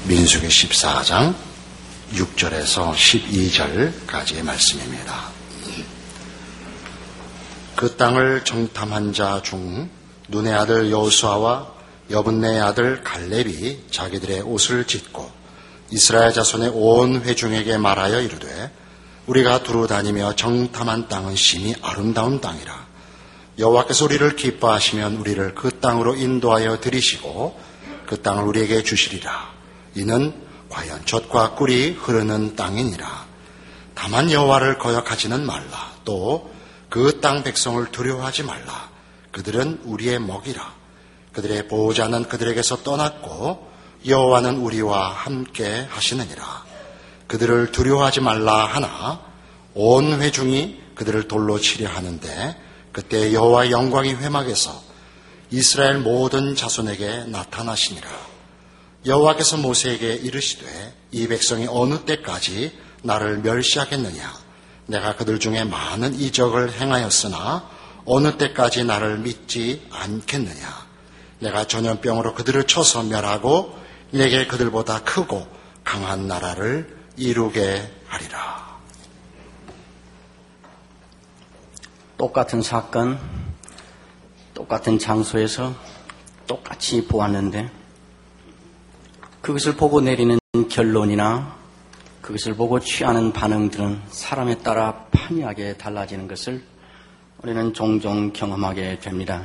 민수기 14장 6절에서 12절까지의 말씀입니다. 그 땅을 정탐한 자 중 눈의 아들 여호수아와 여분네의 아들 갈렙이 자기들의 옷을 찢고 이스라엘 자손의 온 회중에게 말하여 이르되 우리가 두루 다니며 정탐한 땅은 심히 아름다운 땅이라. 여호와께서 우리를 기뻐하시면 우리를 그 땅으로 인도하여 들이시고 그 땅을 우리에게 주시리라. 이는 과연 젖과 꿀이 흐르는 땅이니라. 다만 여호와를 거역하지는 말라. 또 그 땅 백성을 두려워하지 말라. 그들은 우리의 먹이라. 그들의 보호자는 그들에게서 떠났고 여호와는 우리와 함께 하시느니라. 그들을 두려워하지 말라 하나 온 회중이 그들을 돌로 치려 하는데 그때 여호와의 영광이 회막에서 이스라엘 모든 자손에게 나타나시니라. 여호와께서 모세에게 이르시되 이 백성이 어느 때까지 나를 멸시하겠느냐. 내가 그들 중에 많은 이적을 행하였으나 어느 때까지 나를 믿지 않겠느냐. 내가 전염병으로 그들을 쳐서 멸하고 내게 그들보다 크고 강한 나라를 이루게 하리라. 똑같은 사건, 똑같은 장소에서 똑같이 보았는데 그것을 보고 내리는 결론이나 그것을 보고 취하는 반응들은 사람에 따라 판이하게 달라지는 것을 우리는 종종 경험하게 됩니다.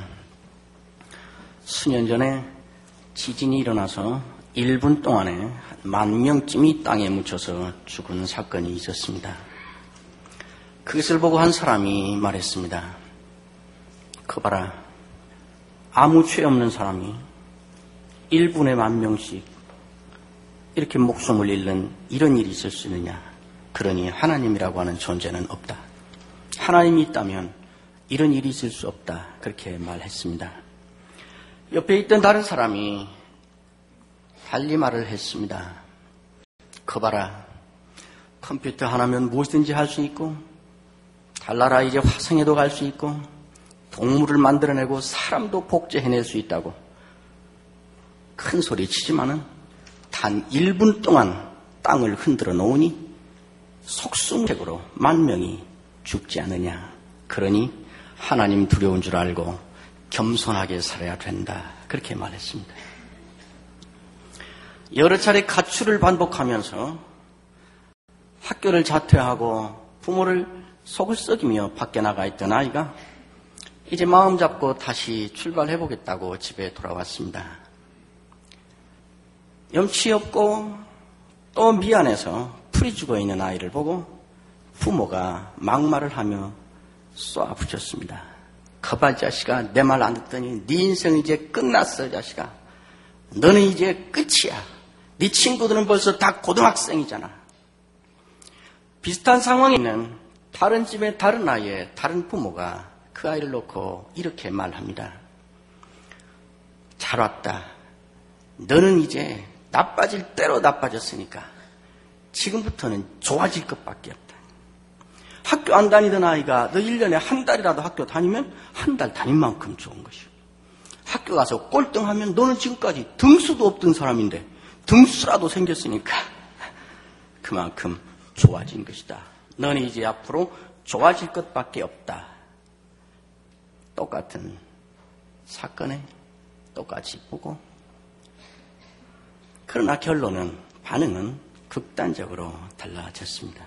수년 전에 지진이 일어나서 1분 동안에 10,000명쯤이 땅에 묻혀서 죽은 사건이 있었습니다. 그것을 보고 한 사람이 말했습니다. 그 봐라, 아무 죄 없는 사람이 1분에 10,000명씩 이렇게 목숨을 잃는 이런 일이 있을 수 있느냐. 그러니 하나님이라고 하는 존재는 없다. 하나님이 있다면 이런 일이 있을 수 없다. 그렇게 말했습니다. 옆에 있던 다른 사람이 달리 말을 했습니다. 그 봐라, 컴퓨터 하나면 무엇이든지 할 수 있고 달나라 이제 화성에도 갈 수 있고 동물을 만들어내고 사람도 복제해낼 수 있다고 큰 소리 치지만은 단 1분 동안 땅을 흔들어 놓으니 속수무책으로 10,000명이 죽지 않느냐. 그러니 하나님 두려운 줄 알고 겸손하게 살아야 된다. 그렇게 말했습니다. 여러 차례 가출을 반복하면서 학교를 자퇴하고 부모를 속을 썩이며 밖에 나가 있던 아이가 이제 마음 잡고 다시 출발해보겠다고 집에 돌아왔습니다. 염치 없고 또 미안해서 풀이 죽어있는 아이를 보고 부모가 막말을 하며 쏘아붙였습니다. 거발 자식아, 내 말 안 듣더니 네 인생 이제 끝났어. 자식아, 너는 이제 끝이야. 네 친구들은 벌써 다 고등학생이잖아. 비슷한 상황에 있는 다른 집의 다른 아이의 다른 부모가 그 아이를 놓고 이렇게 말합니다. 잘 왔다. 너는 이제 나빠질 대로 나빠졌으니까 지금부터는 좋아질 것밖에 없다. 학교 안 다니던 아이가 너 1년에 한 달이라도 학교 다니면 한 달 다닌 만큼 좋은 것이오. 학교 가서 꼴등하면 너는 지금까지 등수도 없던 사람인데 등수라도 생겼으니까 그만큼 좋아진 것이다. 너는 이제 앞으로 좋아질 것밖에 없다. 똑같은 사건에 똑같이 보고 그러나 반응은 극단적으로 달라졌습니다.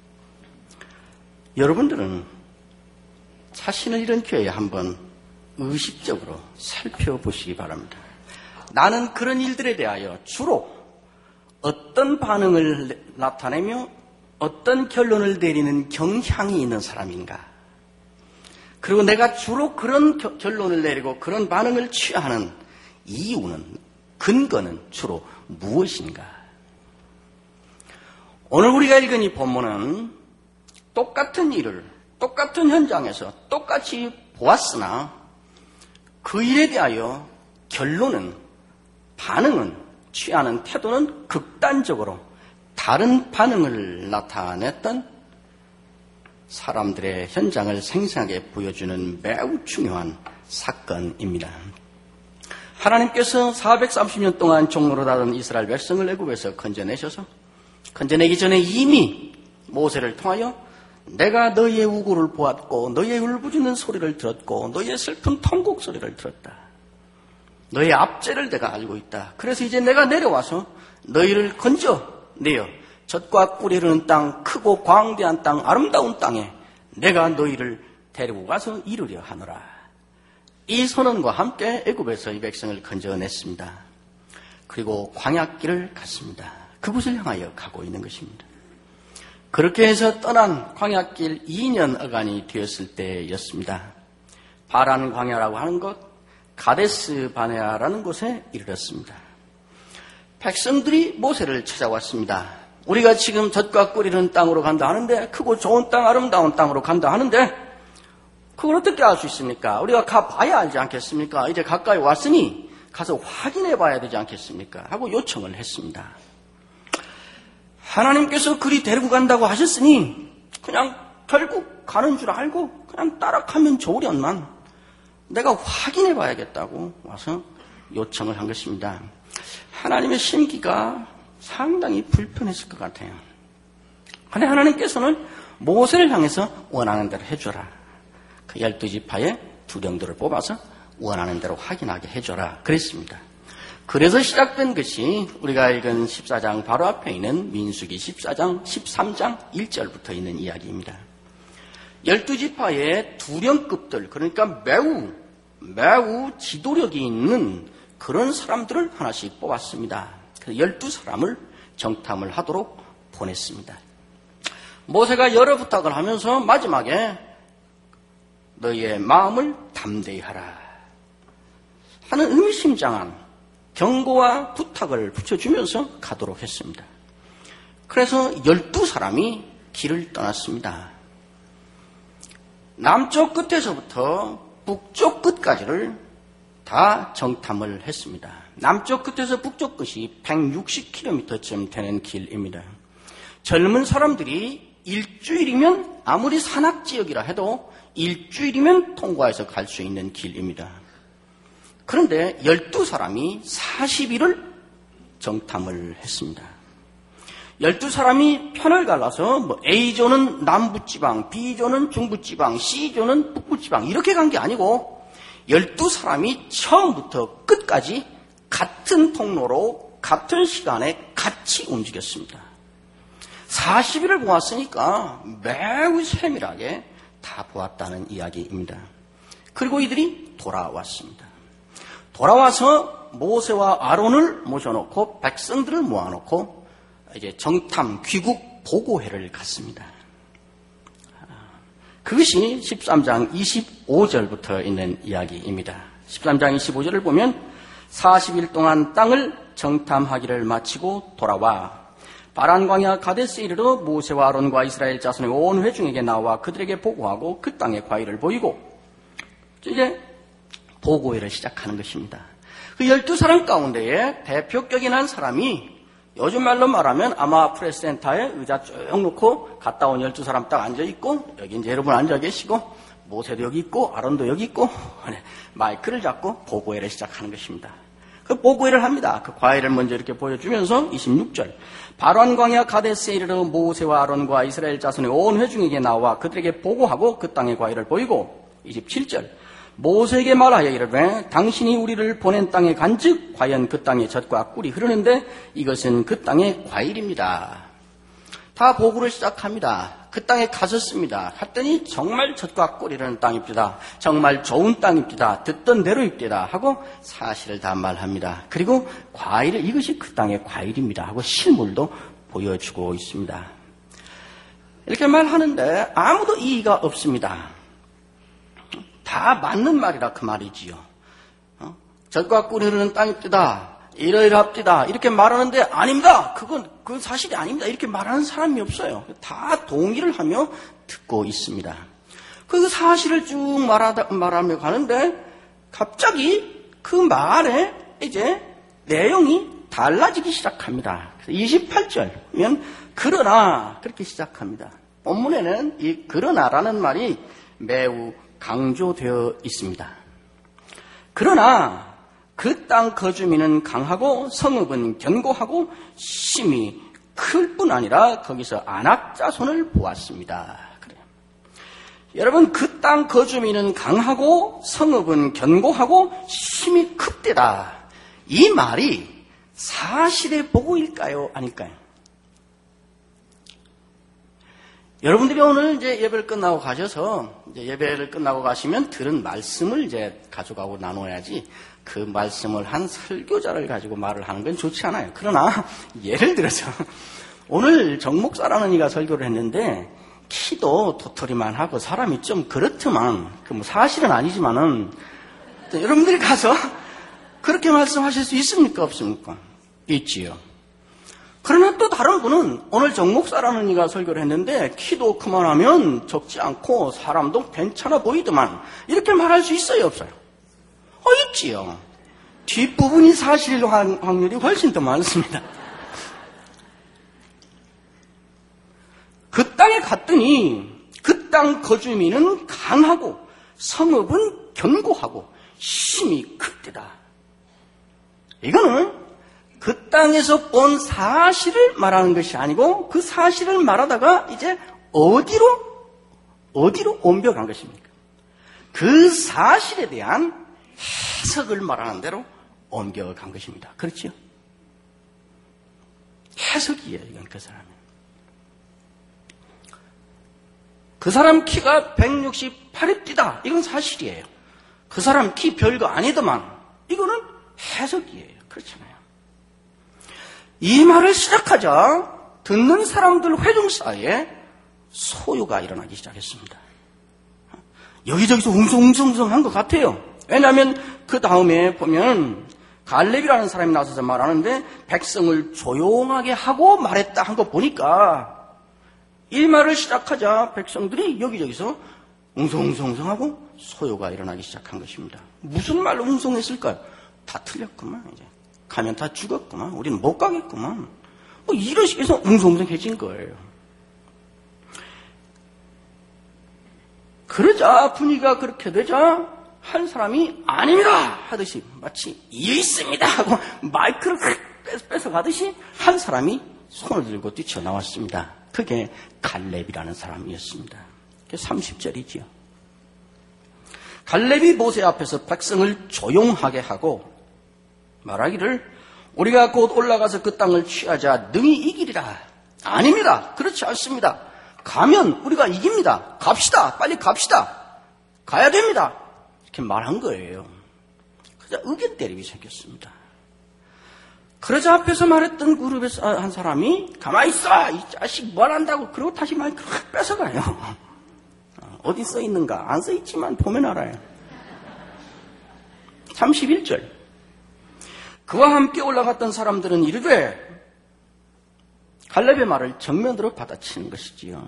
여러분들은 자신을 이런 교회에 한번 의식적으로 살펴보시기 바랍니다. 나는 그런 일들에 대하여 주로 어떤 반응을 나타내며 어떤 결론을 내리는 경향이 있는 사람인가? 그리고 내가 주로 그런 결론을 내리고 그런 반응을 취하는 이유는, 근거는 주로 무엇인가? 오늘 우리가 읽은 이 본문은 똑같은 일을 똑같은 현장에서 똑같이 보았으나 그 일에 대하여 반응은 취하는 태도는 극단적으로 다른 반응을 나타냈던 사람들의 현장을 생생하게 보여주는 매우 중요한 사건입니다. 하나님께서 430년 동안 종로로 다던 이스라엘 백성을 애굽에서 건져내셔서 건져내기 전에 이미 모세를 통하여 내가 너희의 우고를 보았고 너희의 울부짖는 소리를 들었고 너희의 슬픈 통곡 소리를 들었다. 너희의 압제를 내가 알고 있다. 그래서 이제 내가 내려와서 너희를 건져내어 젖과 꿀이 흐르는 땅, 크고 광대한 땅, 아름다운 땅에 내가 너희를 데리고 가서 이루려 하노라. 이 선언과 함께 애굽에서 이 백성을 건져냈습니다. 그리고 광야길을 갔습니다. 그곳을 향하여 가고 있는 것입니다. 그렇게 해서 떠난 광야길 2년 어간이 되었을 때였습니다. 바란 광야라고 하는 곳, 가데스 바네아라는 곳에 이르렀습니다. 백성들이 모세를 찾아왔습니다. 우리가 지금 젖과 꿀이 흐르는 땅으로 간다 하는데, 크고 좋은 땅, 아름다운 땅으로 간다 하는데 그걸 어떻게 알 수 있습니까? 우리가 가봐야 알지 않겠습니까? 이제 가까이 왔으니 가서 확인해 봐야 되지 않겠습니까? 하고 요청을 했습니다. 하나님께서 그리 데리고 간다고 하셨으니 그냥 결국 가는 줄 알고 그냥 따라가면 좋으련만 내가 확인해 봐야겠다고 와서 요청을 한 것입니다. 하나님의 심기가 상당히 불편했을 것 같아요. 그런데 하나님께서는 모세를 향해서 원하는 대로 해줘라. 그 12지파의 두령들을 뽑아서 원하는 대로 확인하게 해줘라 그랬습니다. 그래서 시작된 것이 우리가 읽은 14장 바로 앞에 있는 민수기 14장 13장 1절부터 있는 이야기입니다. 12지파의 두령급들, 그러니까 매우 지도력이 있는 그런 사람들을 하나씩 뽑았습니다. 그래서 12사람을 정탐을 하도록 보냈습니다. 모세가 여러 부탁을 하면서 마지막에 너희의 마음을 담대히 하라 하는 의미심장한 경고와 부탁을 붙여주면서 가도록 했습니다. 그래서 12사람이 길을 떠났습니다. 남쪽 끝에서부터 북쪽 끝까지를 다 정탐을 했습니다. 남쪽 끝에서 북쪽 끝이 160km쯤 되는 길입니다. 젊은 사람들이 일주일이면 아무리 산악지역이라 해도 일주일이면 통과해서 갈 수 있는 길입니다. 그런데 12사람이 40일을 정탐을 했습니다. 12사람이 편을 갈라서 A조는 남부지방, B조는 중부지방, C조는 북부지방 이렇게 간 게 아니고 12사람이 처음부터 끝까지 같은 통로로 같은 시간에 같이 움직였습니다. 40일을 보았으니까 매우 세밀하게 다 보았다는 이야기입니다. 그리고 이들이 돌아왔습니다. 돌아와서 모세와 아론을 모셔놓고 백성들을 모아놓고 이제 정탐, 귀국 보고회를 갖습니다. 그것이 13장 25절부터 있는 이야기입니다. 13장 25절을 보면 40일 동안 땅을 정탐하기를 마치고 돌아와 바란 광야 가데스에 이르러 모세와 아론과 이스라엘 자손의 온 회중에게 나와 그들에게 보고하고 그 땅의 과일을 보이고 이제 보고회를 시작하는 것입니다. 그 12사람 가운데에 대표격인 한 사람이 요즘 말로 말하면 아마 프레스센터에 의자 쭉 놓고 갔다 온 12사람 딱 앉아있고 여기 이제 여러분 앉아 계시고 모세도 여기 있고 아론도 여기 있고 마이크를 잡고 보고회를 시작하는 것입니다. 그 보고회를 합니다. 그 과일을 먼저 이렇게 보여주면서 26절 바란 광야 가데스에 이르러 모세와 아론과 이스라엘 자손의 온 회중에게 나와 그들에게 보고하고 그 땅의 과일을 보이고 27절 모세에게 말하여 이르되 당신이 우리를 보낸 땅에 간즉 과연 그 땅에 젖과 꿀이 흐르는데 이것은 그 땅의 과일입니다. 다 보고를 시작합니다. 그 땅에 가셨습니다. 갔더니 정말 젖과 꿀이 흐르는 땅입니다. 정말 좋은 땅입니다. 듣던 대로입니다. 하고 사실을 다 말합니다. 그리고 과일을 이것이 그 땅의 과일입니다. 하고 실물도 보여주고 있습니다. 이렇게 말하는데 아무도 이의가 없습니다. 다 맞는 말이라 그 말이지요. 젖과 꿀이 흐르는 땅입니다. 이러이러합니다. 이렇게 말하는데 아닙니다. 그건 사실이 아닙니다. 이렇게 말하는 사람이 없어요. 다 동의를 하며 듣고 있습니다. 그 사실을 쭉 말하며 가는데 갑자기 그 말에 이제 내용이 달라지기 시작합니다. 28절이면 그러나 그렇게 시작합니다. 본문에는 이 그러나라는 말이 매우 강조되어 있습니다. 그러나 그 땅 거주민은 강하고 성읍은 견고하고 심이 클 뿐 아니라 거기서 안악 자손을 보았습니다. 그래요. 여러분, 그 땅 거주민은 강하고 성읍은 견고하고 심이 크대다. 이 말이 사실의 보고일까요? 아닐까요? 여러분들이 오늘 이제 예배를 끝나고 가셔서 이제 예배를 끝나고 가시면 들은 말씀을 이제 가져가고 나눠야지 그 말씀을 한 설교자를 가지고 말을 하는 건 좋지 않아요. 그러나 예를 들어서 오늘 정 목사라는 이가 설교를 했는데 키도 도토리만 하고 사람이 좀 그렇지만 그 뭐 사실은 아니지만은 여러분들이 가서 그렇게 말씀하실 수 있습니까? 없습니까? 있지요. 그러나 또 다른 분은 오늘 정 목사라는 이가 설교를 했는데 키도 그만하면 적지 않고 사람도 괜찮아 보이더만 이렇게 말할 수 있어요? 없어요? 있지요. 뒷부분이 사실일 확률이 훨씬 더 많습니다. 그 땅에 갔더니 그 땅 거주민은 강하고 성읍은 견고하고 심이 크대다. 이거는 그 땅에서 본 사실을 말하는 것이 아니고 그 사실을 말하다가 이제 어디로 옮겨간 것입니까? 그 사실에 대한 해석을 말하는 대로 옮겨간 것입니다. 그렇죠? 해석이에요, 이건 그 사람이. 그 사람 키가 168이 뛰다. 이건 사실이에요. 그 사람 키 별거 아니더만. 이거는 해석이에요. 그렇잖아요. 이 말을 시작하자 듣는 사람들 회중 사이에 소요가 일어나기 시작했습니다. 여기저기서 웅성웅성한 것 같아요. 왜냐하면 그 다음에 보면 갈렙이라는 사람이 나서서 말하는데 백성을 조용하게 하고 말했다 한 거 보니까 이 말을 시작하자 백성들이 여기저기서 웅성웅성하고 소요가 일어나기 시작한 것입니다. 무슨 말로 웅성했을까요? 다 틀렸구만. 이제 가면 다 죽었구만. 우리는 못 가겠구만. 뭐 이런 식에서 웅성웅성해진 거예요. 그러자 분위기가 그렇게 되자 한 사람이 아닙니다 하듯이 마치 이해 있습니다 하고 마이크를 뺏어가듯이 한 사람이 손을 들고 뛰쳐나왔습니다. 그게 갈렙이라는 사람이었습니다. 그게 30절이지요. 갈렙이 모세 앞에서 백성을 조용하게 하고 말하기를 우리가 곧 올라가서 그 땅을 취하자 능히 이기리라. 아닙니다. 그렇지 않습니다. 가면 우리가 이깁니다. 갑시다. 빨리 갑시다. 가야 됩니다. 이렇게 말한 거예요. 그러자 의견 대립이 생겼습니다. 그러자 앞에서 말했던 그룹에서 한 사람이 가만히 있어! 이 자식 뭘 한다고 그러고 다시 마이크를 확 뺏어가요. 어디 써 있는가? 안 써 있지만 보면 알아요. 31절 그와 함께 올라갔던 사람들은 이르되 갈렙의 말을 정면으로 받아치는 것이지요.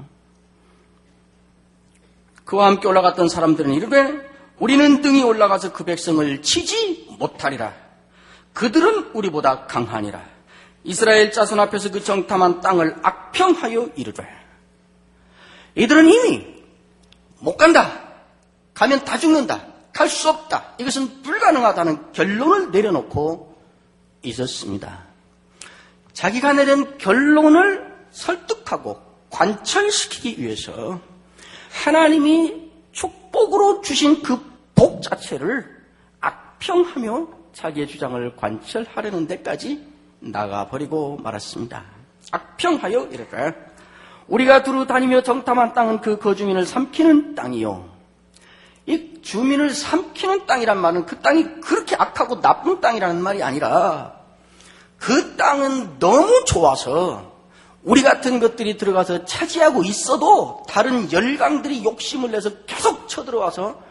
그와 함께 올라갔던 사람들은 이르되 우리는 등이 올라가서 그 백성을 치지 못하리라. 그들은 우리보다 강하니라. 이스라엘 자손 앞에서 그 정탐한 땅을 악평하여 이르되 이들은 이미 못 간다. 가면 다 죽는다. 갈 수 없다. 이것은 불가능하다는 결론을 내려놓고 있었습니다. 자기가 내린 결론을 설득하고 관철시키기 위해서 하나님이 축복으로 주신 그 복 자체를 악평하며 자기의 주장을 관철하려는 데까지 나가버리고 말았습니다. 악평하여 이르되 우리가 두루 다니며 정탐한 땅은 그 거주민을 삼키는 땅이요. 이 주민을 삼키는 땅이란 말은 그 땅이 그렇게 악하고 나쁜 땅이라는 말이 아니라 그 땅은 너무 좋아서 우리 같은 것들이 들어가서 차지하고 있어도 다른 열강들이 욕심을 내서 계속 쳐들어와서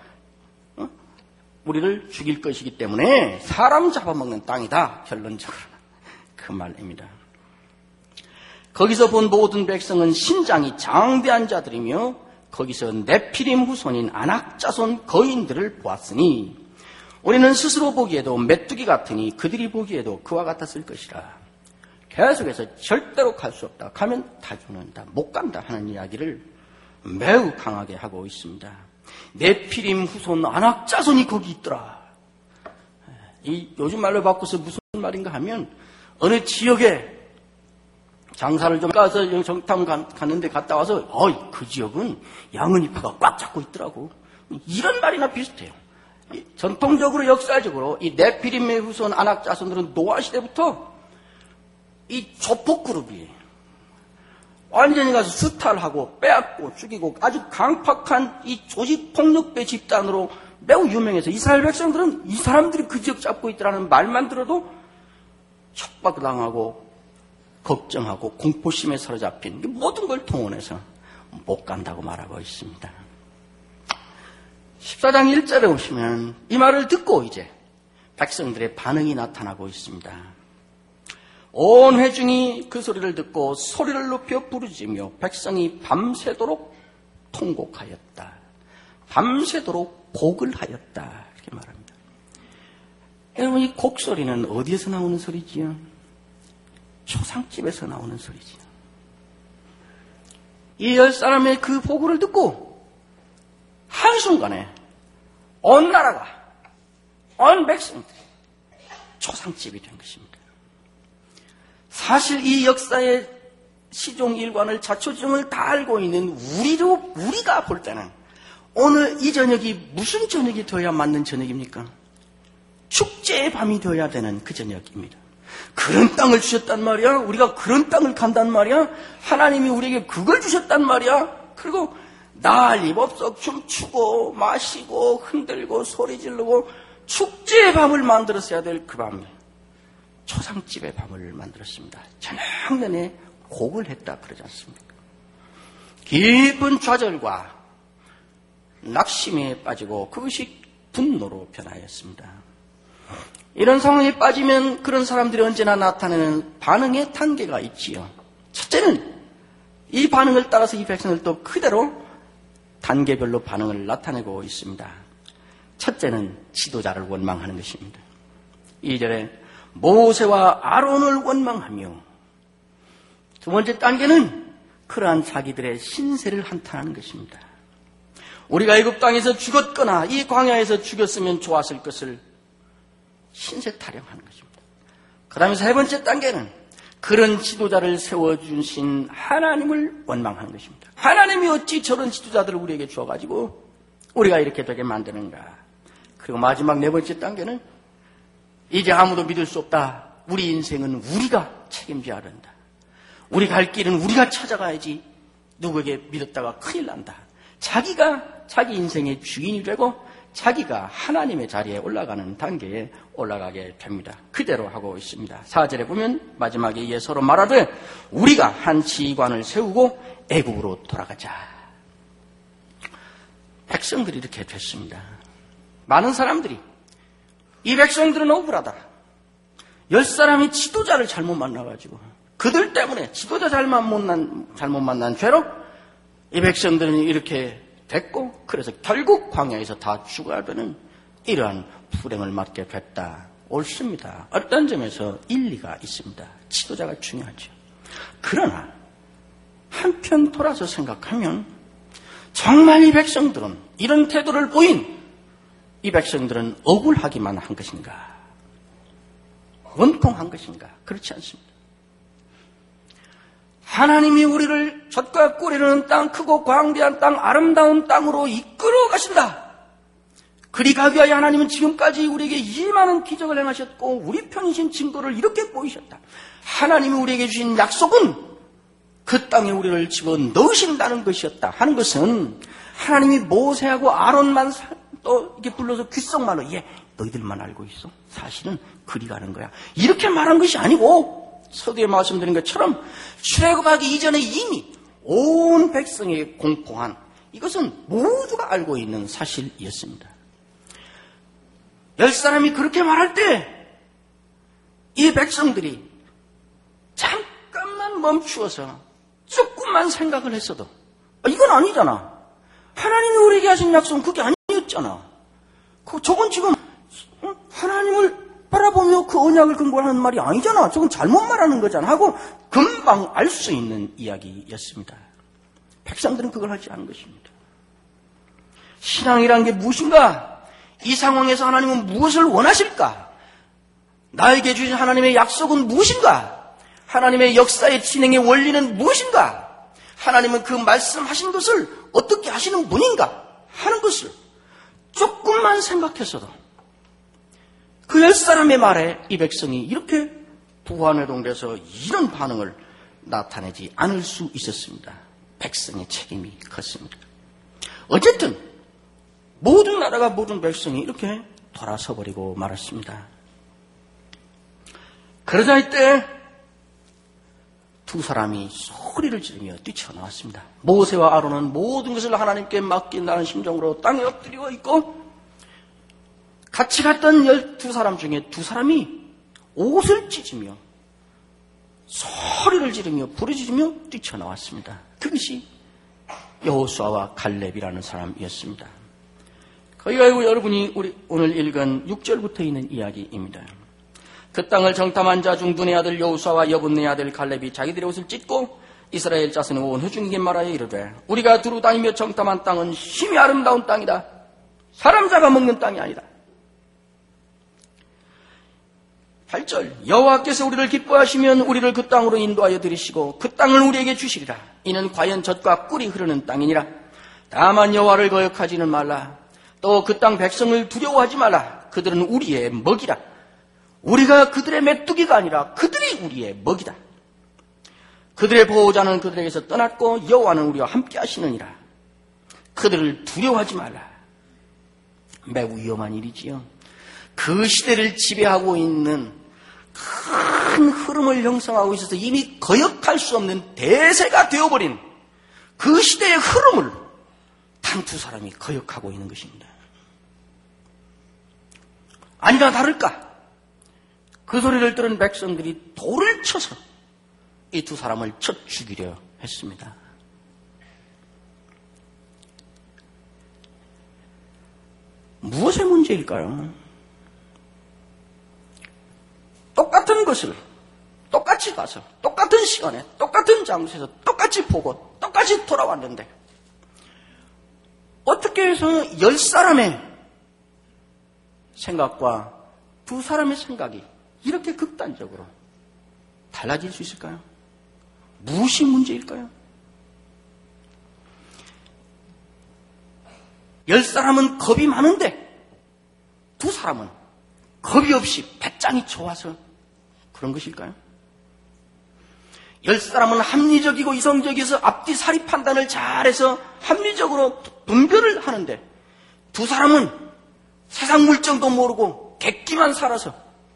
우리를 죽일 것이기 때문에 사람 잡아먹는 땅이다. 결론적으로 그 말입니다. 거기서 본 모든 백성은 신장이 장대한 자들이며 거기서 네피림 후손인 아낙 자손 거인들을 보았으니 우리는 스스로 보기에도 메뚜기 같으니 그들이 보기에도 그와 같았을 것이라. 계속해서 절대로 갈 수 없다. 가면 다 죽는다. 못 간다 하는 이야기를 매우 강하게 하고 있습니다. 네피림 후손 아낙 자손이 거기 있더라. 이 요즘 말로 바꿔서 무슨 말인가 하면 어느 지역에 장사를 좀 가서 정탐 갔는데 갔다 와서 그 지역은 양은이파가 꽉 잡고 있더라고. 이런 말이나 비슷해요. 전통적으로 역사적으로 이 네피림의 후손 아낙 자손들은 노아 시대부터 이 조폭그룹이 완전히 가서 수탈하고 빼앗고 죽이고 아주 강팍한 이 조직폭력배 집단으로 매우 유명해서 이스라엘 백성들은 이 사람들이 그 지역 잡고 있더라는 말만 들어도 협박당하고 걱정하고 공포심에 사로잡힌 모든 걸 동원해서 못 간다고 말하고 있습니다. 14장 1절에 오시면 이 말을 듣고 이제 백성들의 반응이 나타나고 있습니다. 온 회중이 그 소리를 듣고 소리를 높여 부르짖으며 백성이 밤새도록 통곡하였다. 밤새도록 곡을 하였다. 이렇게 말합니다. 여러분, 이 곡소리는 어디에서 나오는 소리지요? 초상집에서 나오는 소리지요. 이 10사람의 그 보고를 듣고 한순간에 온 나라가, 온 백성들이 초상집이 된 것입니다. 사실 이 역사의 시종일관을 자초지종을 다 알고 있는 우리가 볼 때는 오늘 이 저녁이 무슨 저녁이 되어야 맞는 저녁입니까? 축제의 밤이 되어야 되는 그 저녁입니다. 그런 땅을 주셨단 말이야. 우리가 그런 땅을 간단 말이야. 하나님이 우리에게 그걸 주셨단 말이야. 그리고 난리법석 춤추고 마시고 흔들고 소리 지르고 축제의 밤을 만들었어야 될 그 밤에 초상집의 밤을 만들었습니다. 저녁 내내 곡을 했다 그러지 않습니까? 깊은 좌절과 낙심에 빠지고 그것이 분노로 변하였습니다. 이런 상황에 빠지면 그런 사람들이 언제나 나타내는 반응의 단계가 있지요. 첫째는 이 반응을 따라서 이 백성들도 그대로 단계별로 반응을 나타내고 있습니다. 첫째는 지도자를 원망하는 것입니다. 2절에 모세와 아론을 원망하며, 두 번째 단계는 그러한 자기들의 신세를 한탄하는 것입니다. 우리가 애굽 땅에서 죽었거나 이 광야에서 죽였으면 좋았을 것을 신세 타령하는 것입니다. 그 다음에 세 번째 단계는 그런 지도자를 세워주신 하나님을 원망하는 것입니다. 하나님이 어찌 저런 지도자들을 우리에게 주어가지고 우리가 이렇게 되게 만드는가. 그리고 마지막 네 번째 단계는 이제 아무도 믿을 수 없다. 우리 인생은 우리가 책임져야 한다. 우리 갈 길은 우리가 찾아가야지. 누구에게 믿었다가 큰일 난다. 자기가 자기 인생의 주인이 되고 자기가 하나님의 자리에 올라가는 단계에 올라가게 됩니다. 그대로 하고 있습니다. 4절에 보면 마지막에 이에 서로 말하되 우리가 한 지휘관을 세우고 애굽으로 돌아가자. 백성들이 이렇게 됐습니다. 많은 사람들이 이 백성들은 억울하다. 10사람이 지도자를 잘못 만나가지고 그들 때문에 지도자 잘못 만난 죄로 이 백성들은 이렇게 됐고 그래서 결국 광야에서 다 죽어야 되는 이러한 불행을 맞게 됐다. 옳습니다. 어떤 점에서 일리가 있습니다. 지도자가 중요하죠. 그러나 한편 돌아서 생각하면 정말 이 백성들은 이런 태도를 보인 이 백성들은 억울하기만 한 것인가? 원통한 것인가? 그렇지 않습니다. 하나님이 우리를 젖과 꿀이 흐르는 땅, 크고 광대한 땅, 아름다운 땅으로 이끌어 가신다. 그리 가기 위하여 하나님은 지금까지 우리에게 이 많은 기적을 행하셨고 우리 편이신 증거를 이렇게 보이셨다. 하나님이 우리에게 주신 약속은 그 땅에 우리를 집어넣으신다는 것이었다 하는 것은 하나님이 모세하고 아론만 또 이렇게 불러서 귓속말로 너희들만 알고 있어. 사실은 그리 가는 거야. 이렇게 말한 것이 아니고 서두에 말씀드린 것처럼 출애굽하기 이전에 이미 온 백성에게 공포한 이것은 모두가 알고 있는 사실이었습니다. 10사람이 그렇게 말할 때 이 백성들이 잠깐만 멈추어서 조금만 생각을 했어도 이건 아니잖아. 하나님이 우리에게 하신 약속은 그게 아니었잖아. 저건 지금 하나님을 바라보며 그 언약을 근거로 하는 말이 아니잖아. 저건 잘못 말하는 거잖아 하고 금방 알 수 있는 이야기였습니다. 백성들은 그걸 하지 않은 것입니다. 신앙이란 게 무엇인가? 이 상황에서 하나님은 무엇을 원하실까? 나에게 주신 하나님의 약속은 무엇인가? 하나님의 역사의 진행의 원리는 무엇인가? 하나님은 그 말씀하신 것을 어떻게 하시는 분인가? 하는 것을 조금만 생각했어도 그 10사람의 말에 이 백성이 이렇게 부활회동돼서 이런 반응을 나타내지 않을 수 있었습니다. 백성의 책임이 컸습니다. 어쨌든 모든 나라가 모든 백성이 이렇게 돌아서버리고 말았습니다. 그러자 이때 두 사람이 소리를 지르며 뛰쳐나왔습니다. 모세와 아론은 모든 것을 하나님께 맡긴다는 심정으로 땅에 엎드리고 있고, 같이 갔던 12사람 중에 2사람이 옷을 찢으며 소리를 지르며 부르짖으며 뛰쳐나왔습니다. 그것이 여호수아와 갈렙이라는 사람이었습니다. 거기가 여러분이 우리 오늘 읽은 6절부터 있는 이야기입니다. 그 땅을 정탐한 자 중 눈의 아들 여호수아와 여분의 아들 갈렙이 자기들의 옷을 찢고 이스라엘 자손의 온 회중에게 말하여 이르되, 우리가 두루 다니며 정탐한 땅은 심히 아름다운 땅이다. 사람 잡아 먹는 땅이 아니다. 8절, 여호와께서 우리를 기뻐하시면 우리를 그 땅으로 인도하여 들이시고 그 땅을 우리에게 주시리라. 이는 과연 젖과 꿀이 흐르는 땅이니라. 다만 여호와를 거역하지는 말라. 또 그 땅 백성을 두려워하지 말라. 그들은 우리의 먹이라. 우리가 그들의 메뚜기가 아니라 그들이 우리의 먹이다. 그들의 보호자는 그들에게서 떠났고 여호와는 우리와 함께 하시느니라. 그들을 두려워하지 말라. 매우 위험한 일이지요. 그 시대를 지배하고 있는 큰 흐름을 형성하고 있어서 이미 거역할 수 없는 대세가 되어버린 그 시대의 흐름을 단 2사람이 거역하고 있는 것입니다. 아니나 다를까, 그 소리를 들은 백성들이 돌을 쳐서 이 2사람을 쳐 죽이려 했습니다. 무엇의 문제일까요? 똑같은 것을 똑같이 가서 똑같은 시간에 똑같은 장소에서 똑같이 보고 똑같이 돌아왔는데 어떻게 해서 10사람의 생각과 2사람의 생각이 이렇게 극단적으로 달라질 수 있을까요? 무엇이 문제일까요? 10사람은 겁이 많은데 2사람은 겁이 없이 배짱이 좋아서 그런 것일까요? 10사람은 합리적이고 이성적이어서 앞뒤 사리 판단을 잘해서 합리적으로 분별을 하는데 2사람은 세상 물정도 모르고 객기만 살아서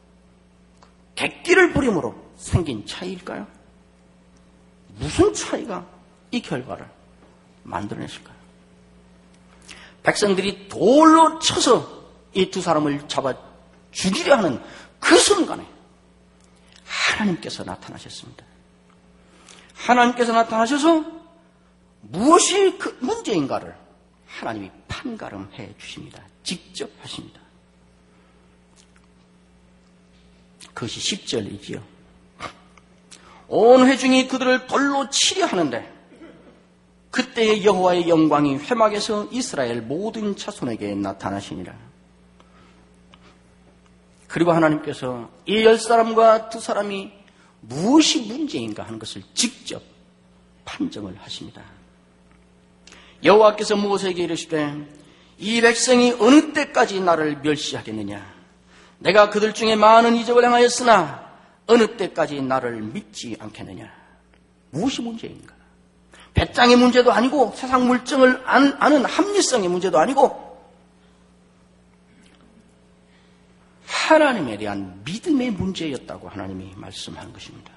객기를 부림으로 생긴 차이일까요? 무슨 차이가 이 결과를 만들어냈을까요? 백성들이 돌로 쳐서 이 2사람을 잡아 죽이려 하는 그 순간에 하나님께서 나타나셨습니다. 하나님께서 나타나셔서 무엇이 그 문제인가를 하나님이 판가름해 주십니다. 직접 하십니다. 그것이 10절이지요. 온 회중이 그들을 돌로 치려 하는데 그때의 여호와의 영광이 회막에서 이스라엘 모든 자손에게 나타나시니라. 그리고 하나님께서 이 10사람과 2사람이 무엇이 문제인가 하는 것을 직접 판정을 하십니다. 여호와께서 모세에게 이르시되, 이 백성이 어느 때까지 나를 멸시하겠느냐? 내가 그들 중에 많은 이적을 행하였으나 어느 때까지 나를 믿지 않겠느냐? 무엇이 문제인가? 배짱의 문제도 아니고 세상 물정을 아는 합리성의 문제도 아니고 하나님에 대한 믿음의 문제였다고 하나님이 말씀하는 것입니다.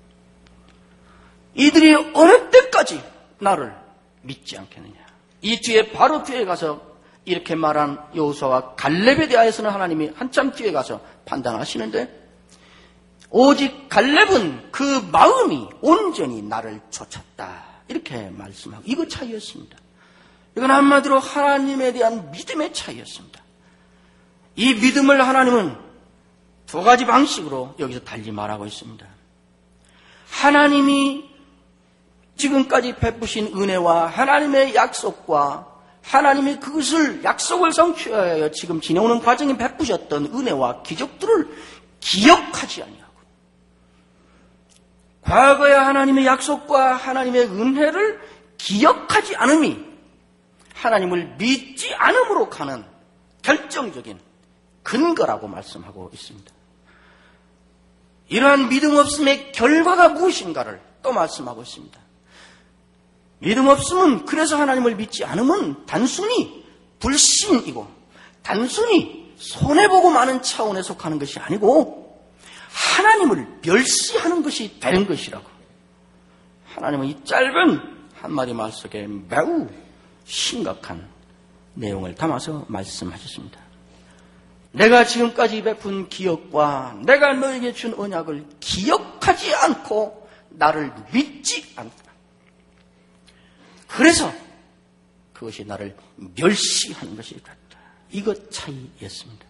이들이 어느 때까지 나를 믿지 않겠느냐? 이 뒤에 바로 뒤에 가서 이렇게 말한 여호수아와 갈렙에 대하여서는 하나님이 한참 뒤에 가서 판단하시는데 오직 갈렙은 그 마음이 온전히 나를 좇았다. 이렇게 말씀하고 이거 차이였습니다. 이건 한마디로 하나님에 대한 믿음의 차이였습니다. 이 믿음을 하나님은 2가지 방식으로 여기서 달리 말하고 있습니다. 하나님이 지금까지 베푸신 은혜와 하나님의 약속과 하나님이 그것을 약속을 성취하여 지금 지내오는 과정에 베푸셨던 은혜와 기적들을 기억하지 아니하고 과거의 하나님의 약속과 하나님의 은혜를 기억하지 않음이 하나님을 믿지 않음으로 가는 결정적인 근거라고 말씀하고 있습니다. 이러한 믿음 없음의 결과가 무엇인가를 또 말씀하고 있습니다. 믿음 없음은, 그래서 하나님을 믿지 않음은 단순히 불신이고 단순히 손해보고 마는 차원에 속하는 것이 아니고 하나님을 멸시하는 것이 되는 것이라고, 하나님은 이 짧은 한마디 말 속에 매우 심각한 내용을 담아서 말씀하셨습니다. 내가 지금까지 베푼 기억과 내가 너에게 준 언약을 기억하지 않고 나를 믿지 않다. 그래서 그것이 나를 멸시하는 것이 됐다. 이것 차이였습니다.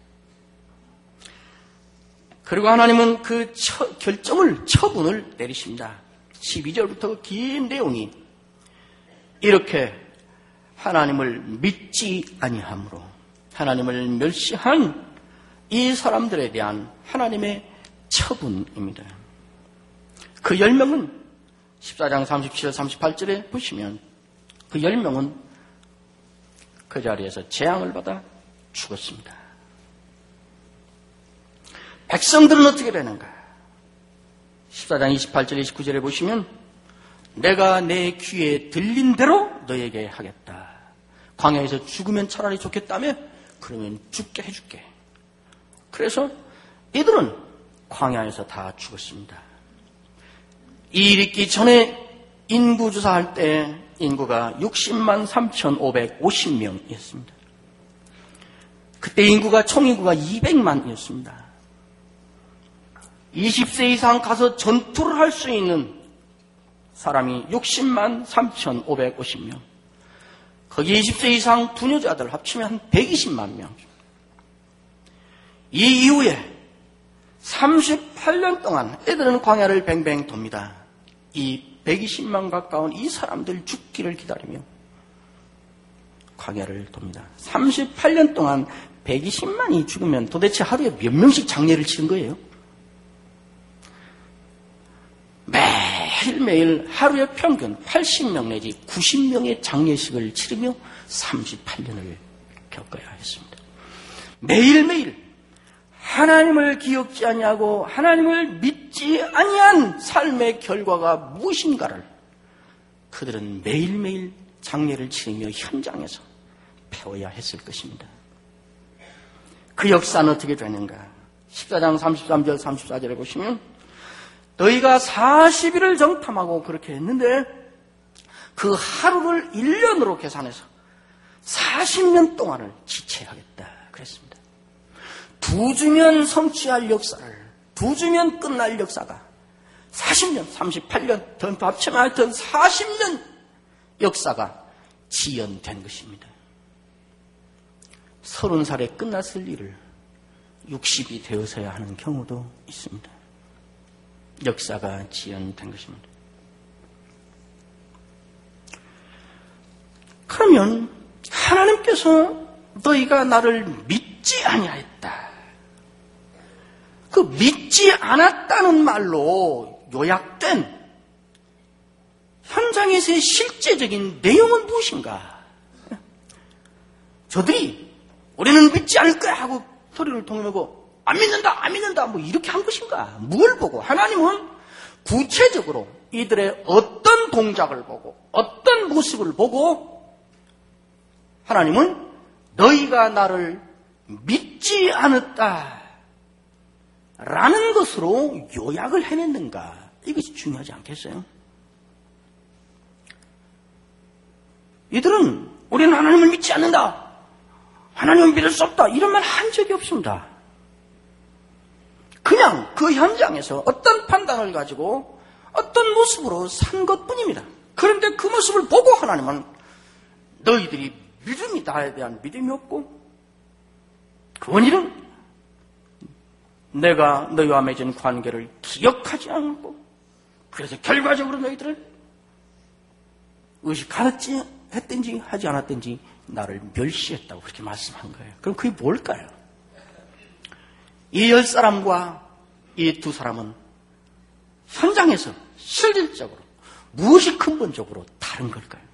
그리고 하나님은 그 처분을 내리십니다. 12절부터 긴 내용이 이렇게 하나님을 믿지 아니함으로 하나님을 멸시한 이 사람들에 대한 하나님의 처분입니다. 그 10명은 14장 37절 38절에 보시면 그 10명은 그 자리에서 재앙을 받아 죽었습니다. 백성들은 어떻게 되는가? 14장 28절 29절에 보시면 내가 내 귀에 들린 대로 너에게 하겠다. 광야에서 죽으면 차라리 좋겠다며? 그러면 죽게 해줄게. 그래서 이들은 광야에서 다 죽었습니다. 이 일 있기 전에 인구조사할 때 인구가 60만 3,550명이었습니다. 그때 총 인구가 200만이었습니다. 20세 이상 가서 전투를 할 수 있는 사람이 60만 3,550명. 거기 20세 이상 부녀자들 합치면 한 120만 명. 이 이후에 38년 동안 애들은 광야를 뱅뱅 돕니다. 이 120만 가까운 이 사람들 죽기를 기다리며 광야를 돕니다. 38년 동안 120만이 죽으면 도대체 하루에 몇 명씩 장례를 치는 거예요? 매일매일 하루에 평균 80명 내지 90명의 장례식을 치르며 38년을 겪어야 했습니다. 매일매일 하나님을 기억지 아니하고 하나님을 믿지 아니한 삶의 결과가 무엇인가를 그들은 매일매일 장례를 치르며 현장에서 배워야 했을 것입니다. 그 역사는 어떻게 되는가? 14장 33절 34절에 보시면 너희가 40일을 정탐하고 그렇게 했는데 그 하루를 1년으로 계산해서 40년 동안을 지체하겠다 그랬습니다. 2주면 성취할 역사를 2주면 끝날 역사가 40년, 38년 전부 합치면 하여튼 40년 역사가 지연된 것입니다. 30살에 끝났을 일을 60이 되어서야 하는 경우도 있습니다. 역사가 지연된 것입니다. 그러면 하나님께서 너희가 나를 믿지 아니하였다. 그 믿지 않았다는 말로 요약된 현장에서의 실제적인 내용은 무엇인가? 저들이 우리는 믿지 않을 거야 하고 소리를 통해내고 안 믿는다 뭐 이렇게 한 것인가? 뭘 보고? 하나님은 구체적으로 이들의 어떤 동작을 보고 어떤 모습을 보고 하나님은 너희가 나를 믿지 않았다 라는 것으로 요약을 해냈는가? 이것이 중요하지 않겠어요? 이들은 우리는 하나님을 믿지 않는다, 하나님을 믿을 수 없다 이런 말 한 적이 없습니다. 그냥 그 현장에서 어떤 판단을 가지고 어떤 모습으로 산 것뿐입니다. 그런데 그 모습을 보고 하나님은 너희들이 믿음이 나에 대한 믿음이 없고 그 원인은 내가 너희와 맺은 관계를 기억하지 않고 그래서 결과적으로 너희들을 의식하였지 했든지 하지 않았든지 나를 멸시했다고 그렇게 말씀한 거예요. 그럼 그게 뭘까요? 이 10사람과 이 두 사람은 현장에서 실질적으로 무엇이 근본적으로 다른 걸까요?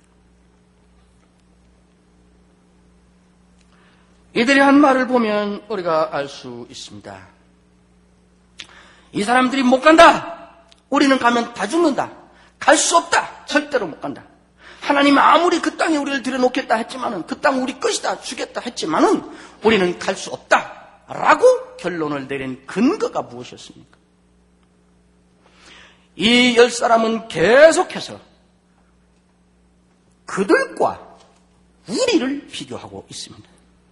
이들이 한 말을 보면 우리가 알 수 있습니다. 이 사람들이 못 간다. 우리는 가면 다 죽는다. 갈 수 없다. 절대로 못 간다. 하나님이 아무리 그 땅에 우리를 들여놓겠다 했지만은, 그 땅 우리 것이다 주겠다 했지만은 우리는 갈 수 없다 라고 결론을 내린 근거가 무엇이었습니까? 이 10사람은 계속해서 그들과 우리를 비교하고 있습니다.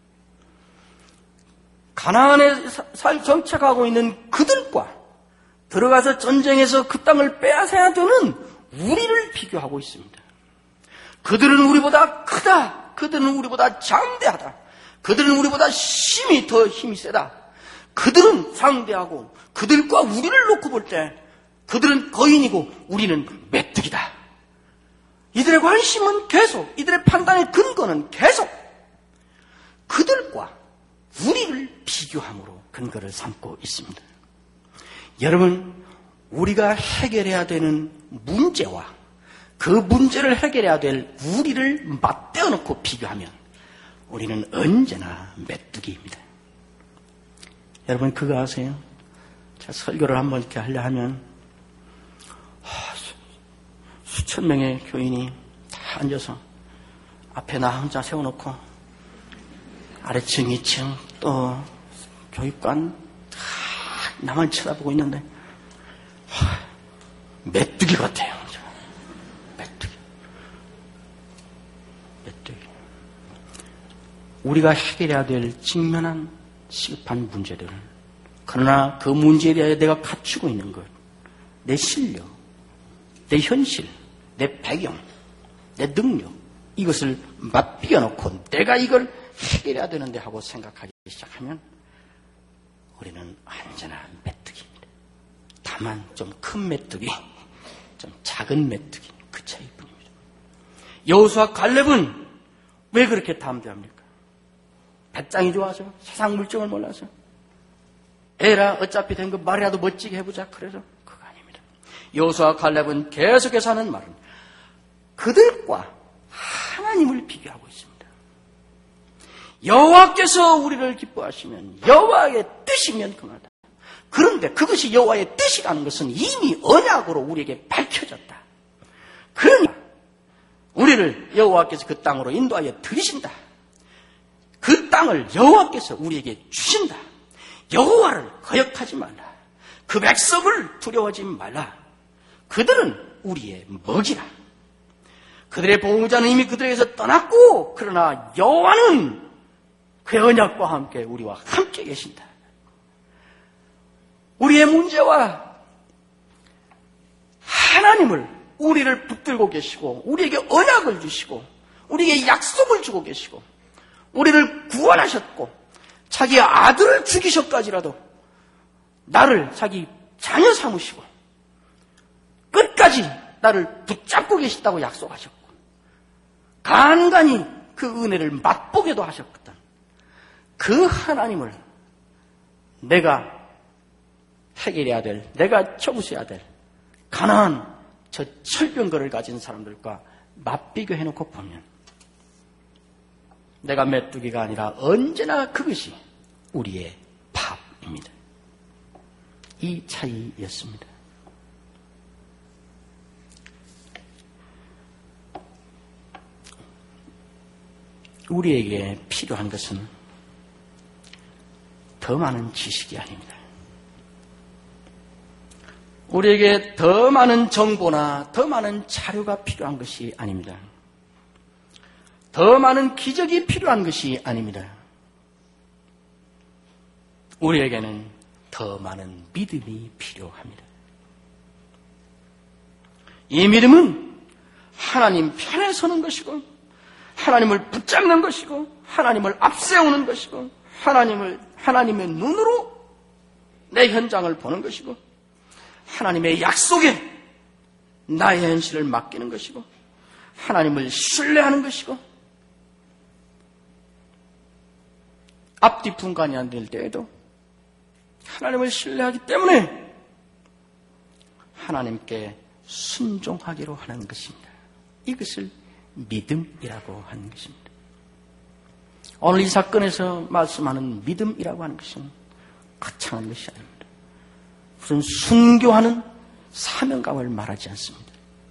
가나안에 정착하고 있는 그들과 들어가서 전쟁에서 그 땅을 빼앗아야 되는 우리를 비교하고 있습니다. 그들은 우리보다 크다. 그들은 우리보다 장대하다. 그들은 우리보다 힘이 세다. 그들은 상대하고 그들과 우리를 놓고 볼 때 그들은 거인이고 우리는 메뚜기다. 이들의 관심은 계속, 이들의 판단의 근거는 계속 그들과 우리를 비교함으로 근거를 삼고 있습니다. 여러분, 우리가 해결해야 되는 문제와 그 문제를 해결해야 될 우리를 맞대어 놓고 비교하면 우리는 언제나 메뚜기입니다. 여러분, 그거 아세요? 자, 설교를 한번 이렇게 하려 하면 수천 명의 교인이 다 앉아서 앞에 나 혼자 세워놓고 아래층, 2층, 또 교육관 다 나만 쳐다보고 있는데 메뚜기 같아요. 메뚜기. 우리가 해결해야 될 직면한 시급한 문제들을, 그러나 그 문제에 대하여 내가 갖추고 있는 것, 내 실력, 내 현실, 내 배경, 내 능력, 이것을 맞비겨 놓고 내가 이걸 해결해야 되는데 하고 생각하기 시작하면 우리는 언제나 메뚜기입니다. 다만 좀 큰 메뚜기, 좀 작은 메뚜기, 그 차이뿐입니다. 여호수아 갈렙은 왜 그렇게 담대합니까? 배짱이 좋아서, 세상 물정을 몰라서, 에라 어차피 된 거 말이라도 멋지게 해보자 그래서 그거 아닙니다. 여호수아 갈렙은 계속해서 하는 말은 그들과 하나님을 비교하고 있습니다. 여호와께서 우리를 기뻐하시면 여호와의 뜻이면 그만하다. 그런데 그것이 여호와의 뜻이라는 것은 이미 언약으로 우리에게 밝혀졌다. 그러니 우리를 여호와께서 그 땅으로 인도하여 들이신다. 그 땅을 여호와께서 우리에게 주신다. 여호와를 거역하지 말라. 그 백성을 두려워하지 말라. 그들은 우리의 먹이라. 그들의 보호자는 이미 그들에게서 떠났고, 그러나 여호와는 그의 언약과 함께 우리와 함께 계신다. 우리의 문제와 하나님을, 우리를 붙들고 계시고, 우리에게 언약을 주시고, 우리에게 약속을 주고 계시고, 우리를 구원하셨고, 자기 아들을 죽이셨까지라도 나를 자기 자녀 삼으시고 끝까지 나를 붙잡고 계시다고 약속하셨고, 간간히 그 은혜를 맛보게도 하셨거든. 그 하나님을 내가 해결해야 될, 내가 청소해야 될 가난한 저 철병거를 가진 사람들과 맞비교해놓고 보면 내가 메뚜기가 아니라 언제나 그것이 우리의 밥입니다. 이 차이였습니다. 우리에게 필요한 것은 더 많은 지식이 아닙니다. 우리에게 더 많은 정보나 더 많은 자료가 필요한 것이 아닙니다. 더 많은 기적이 필요한 것이 아닙니다. 우리에게는 더 많은 믿음이 필요합니다. 이 믿음은 하나님 편에 서는 것이고, 하나님을 붙잡는 것이고, 하나님을 앞세우는 것이고, 하나님의 눈으로 내 현장을 보는 것이고, 하나님의 약속에 나의 현실을 맡기는 것이고, 하나님을 신뢰하는 것이고, 앞뒤 분간이 안 될 때에도 하나님을 신뢰하기 때문에 하나님께 순종하기로 하는 것입니다. 이것을 믿음이라고 하는 것입니다. 오늘 이 사건에서 말씀하는 믿음이라고 하는 것은 거창한 것이 아닙니다. 무슨 순교하는 사명감을 말하지 않습니다.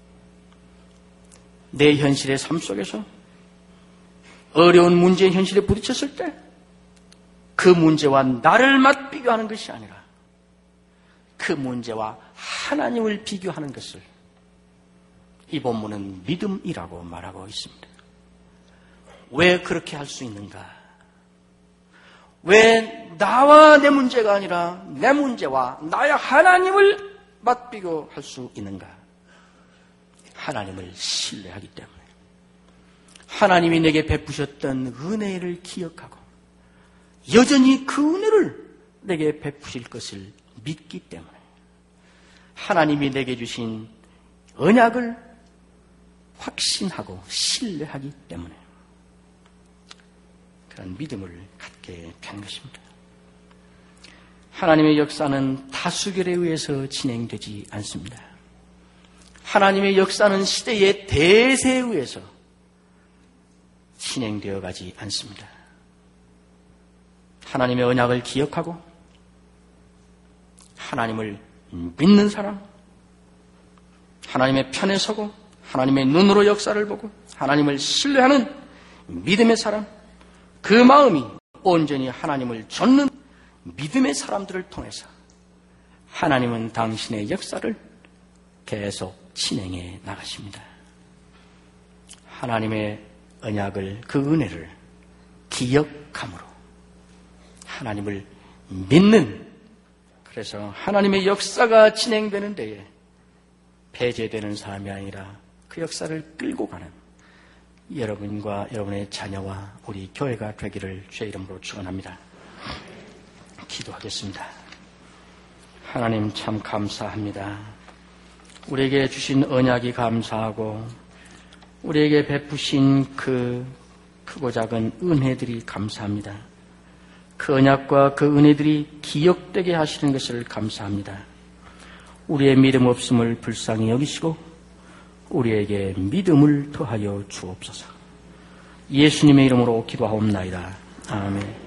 내 현실의 삶 속에서 어려운 문제의 현실에 부딪혔을 때 그 문제와 나를 맞비교하는 것이 아니라 그 문제와 하나님을 비교하는 것을 이 본문은 믿음이라고 말하고 있습니다. 왜 그렇게 할 수 있는가? 왜 나와 내 문제가 아니라 내 문제와 나의 하나님을 맞비교할 수 있는가? 하나님을 신뢰하기 때문에 하나님이 내게 베푸셨던 은혜를 기억하고 여전히 그 은혜를 내게 베푸실 것을 믿기 때문에 하나님이 내게 주신 언약을 확신하고 신뢰하기 때문에 그런 믿음을 갖게 된 것입니다. 하나님의 역사는 다수결에 의해서 진행되지 않습니다. 하나님의 역사는 시대의 대세에 의해서 진행되어 가지 않습니다. 하나님의 언약을 기억하고 하나님을 믿는 사람, 하나님의 편에 서고 하나님의 눈으로 역사를 보고 하나님을 신뢰하는 믿음의 사람, 그 마음이 온전히 하나님을 좇는 믿음의 사람들을 통해서 하나님은 당신의 역사를 계속 진행해 나가십니다. 하나님의 언약을, 그 은혜를 기억함으로 하나님을 믿는, 그래서 하나님의 역사가 진행되는 데에 배제되는 사람이 아니라 그 역사를 끌고 가는 여러분과 여러분의 자녀와 우리 교회가 되기를 주의 이름으로 축원합니다. 기도하겠습니다. 하나님 참 감사합니다. 우리에게 주신 언약이 감사하고 우리에게 베푸신 그 크고 작은 은혜들이 감사합니다. 그 언약과 그 은혜들이 기억되게 하시는 것을 감사합니다. 우리의 믿음 없음을 불쌍히 여기시고 우리에게 믿음을 더하여 주옵소서. 예수님의 이름으로 기도하옵나이다. 아멘.